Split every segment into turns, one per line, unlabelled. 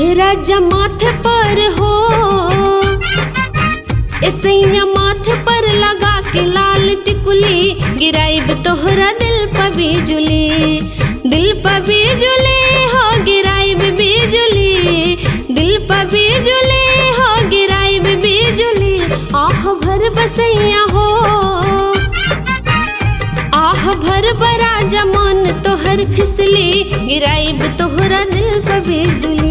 ये राजा माथे पर हो, ऐसैया माथे पर लगा के लाल टिकुली, गिराइब तोहरा दिल पर बिजुली, दिल पर बिजुली हो गिराइब बिजुली, दिल पर बिजुली हो गिराइब बिजुली। आह भर बसैया हो, आह भर बराजा मन तोहर फिसली, गिराइब तोहरा दिल पर बिजुली।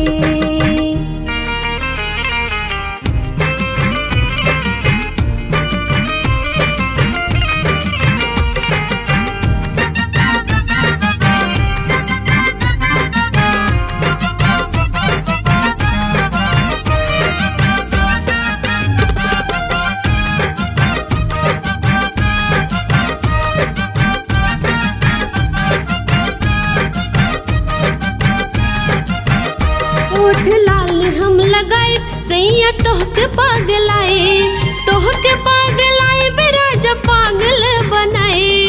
ओठ लाल हम लगाए, सैया तोहके पागलाए, तोहके पागलाए राजा पागल बनाए।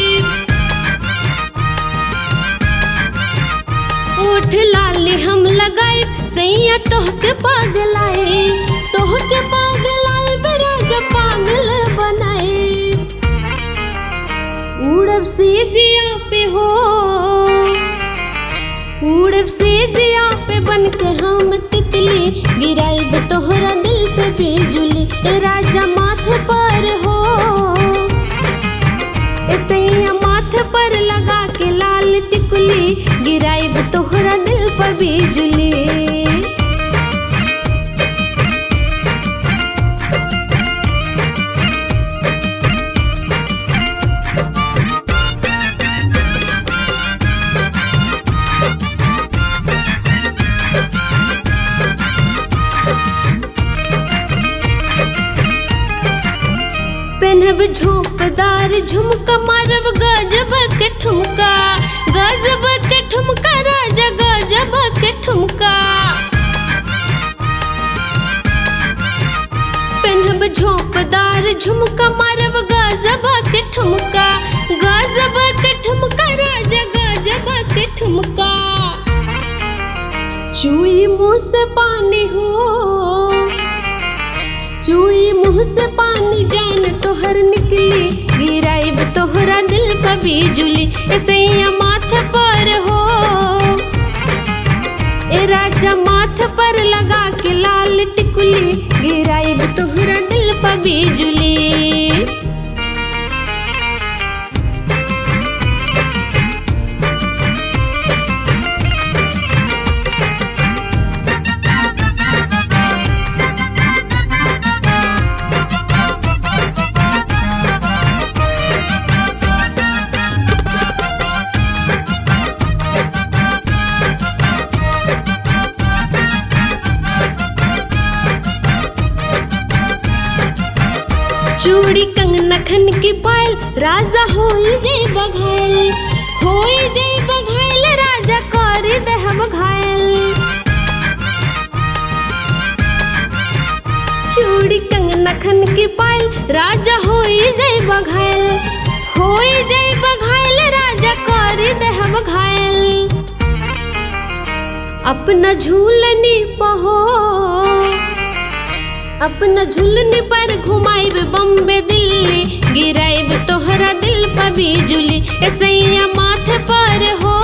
ओठ लाल हम लगाए, सैया तोहके पागलाए, तोहके पागलाए राजा पागल बनाए। उड़ब से जिया पे हो, उड़ब से जिया पे बन के हम तितली, गिराइब तोहरा दिल पे बिजुली। ए राजा माथे पर हो, ऐसैया माथे पर लगा के लाल टिकुली, गिराइब तोहरा दिल पे बिजुली। पहनब झोंकदार झुमका, मारब गजब के ठुमका, गजब के ठुमका राजा गजब के ठुमका। पहनब झोंकदार झुमका, मारब गजब के ठुमका, गजब के ठुमका राजा गजब के ठुमका। चुई मुँह से पानी हो, चुई मुँह से पानी जान तोहर निकली, गिराइब तोहरा दिल पर बिजुली। ऐसैया माथे पर हो, ए राजा माथे पर लगा के लाल टिकुली, गिराइब तोहरा दिल पर बिजुली। चूड़ी कंगना खन की पायल, राजा होई जय बघायल, होई जय बघायल राजा कर देहब घायल। चूड़ी कंगना खन की पायल, राजा होई जय बघायल, होई जय बघायल राजा कर देहब घायल। अपना झूलनी पहो, अपना झुलने पर घुमाइब बम्बे दिल्ली, गिराइब तोहरा दिल पर बिजुली। ऐसैया माथे पर हो,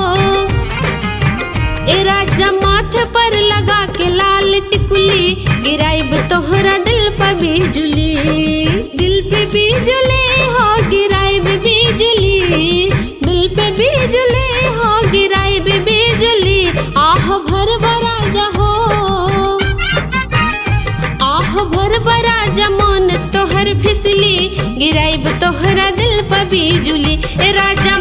ए राजा माथे पर लगा के लाल टिकुली, गिराइब तोहरा दिल पर बिजुली। दिल पे बिजुली हो गिराइब बिजुली, दिल पे बिजुली हो गिराइब बिजुली। आह भर बराजा हो, आह भर बराजा मन तोहर फिसली, गिराइब तोहरा दिल पर बिजुली। ए राजा